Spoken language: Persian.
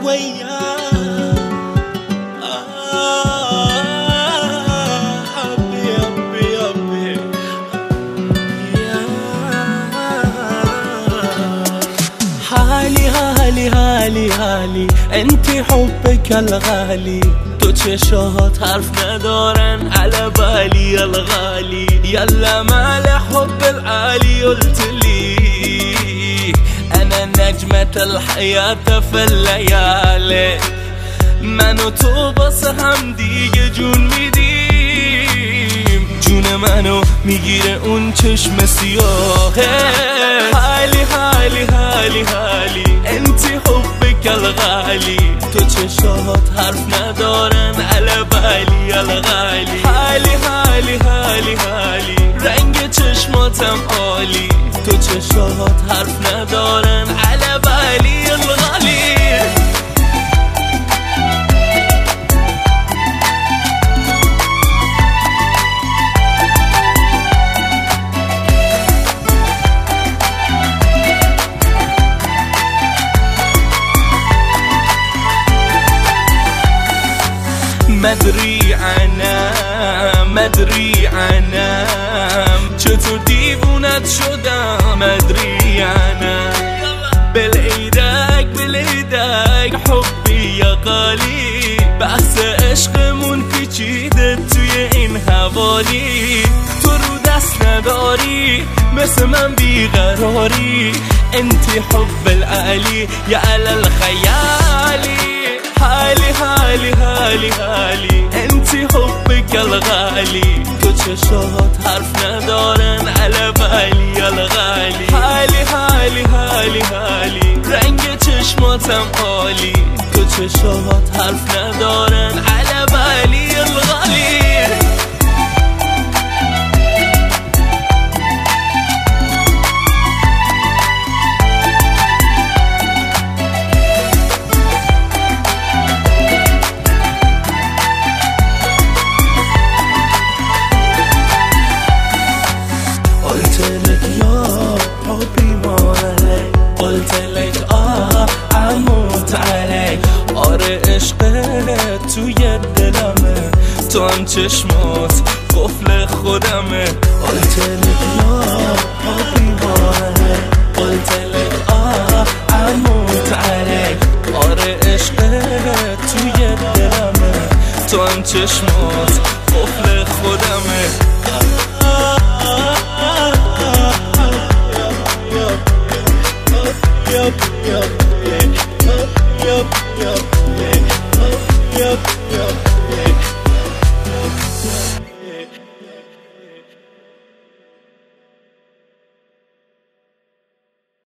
وياه حبي حبي حبي حالي حالي حالي حالي انتي حبك الغالي تو چشات حرف ندارن على بالي الغالي يلا مال حب العالي قلتلي انا نجمة الحياة في الليالي من و تو بس هم دیگه جون میدیم جون منو میگیره اون چشم سیاهه حالی حالی حالی حالی انتی حبک الغالی تو چشات حرف ندارن على بالي الغالی حالی حالی حالی حالی رنگ چشماتم عالی تو چشات حرف ندارن على بالي الغالی مدری عنم چطور دیوونت شدم مدری عنم بلیدک حبی یا غالی بحث عشقمون پیچیده توی این حوالی تو رو دست نداری مثل من بیقراری انتی حب العالی یا علی الخیالی حالی حالی حالی حالی انتی حبک الغالی تو چشات حرف ندارن على بالي الغالی حالی حالی حالی حالی رنگ چشماتم عالی تو چشات حرف ندارن على بالي الغالی قلتلك اموت عليك آره عشقت توی دلمه تو هم چشمات قفل خودمه قلتلك حبی ماله قلتلك اموت عليك آره عشقت توی دلمه تو هم چشمات قفل خودمه Yup.